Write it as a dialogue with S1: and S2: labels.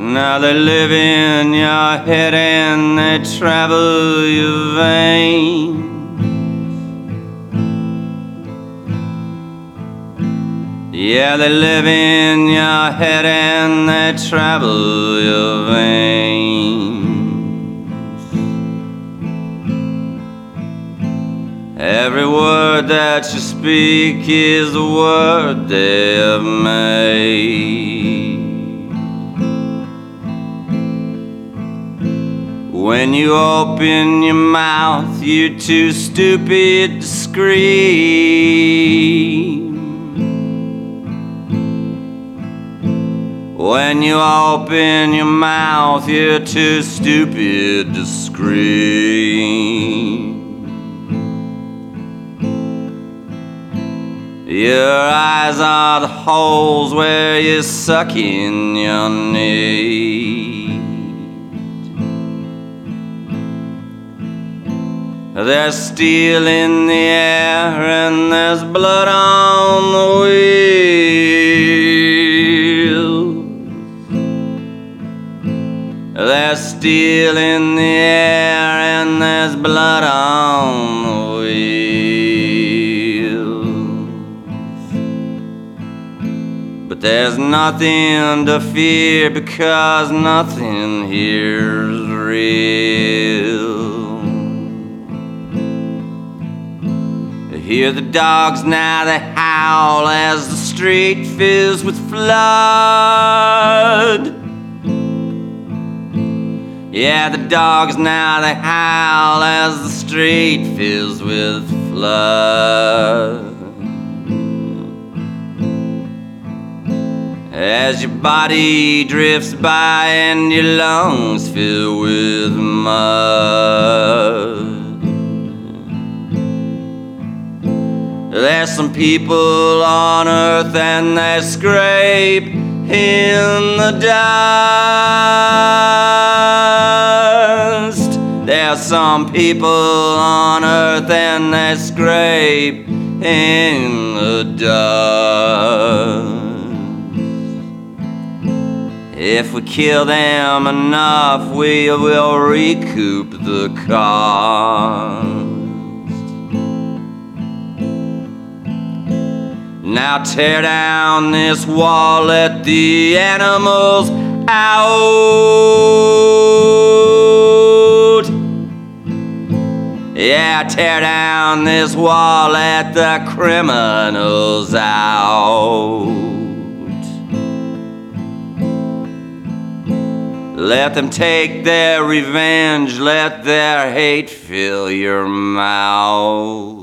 S1: Now they live in your head and they travel your veins. Yeah, they live in your head and they travel your veins. Every word that you speak is the word they have made. When you open your mouth, you're too stupid to scream. When you open your mouth, you're too stupid to scream. Your eyes are the holes where you're sucking your need. There's steel in the air and there's blood on the wheel. There's steel in the air and there's blood on the wheel. But there's nothing to fear because nothing here's real. Hear the dogs now, they howl as the street fills with flood. Yeah, the dogs now, they howl as the street fills with flood. As your body drifts by and your lungs fill with mud. There's some people on earth and they scrape in the dust. There's some people on earth and they scrape in the dust. If we kill them enough, we will recoup the cost. Now tear down this wall, let the animals out. Yeah, tear down this wall, let the criminals out. Let them take their revenge, let their hate fill your mouth.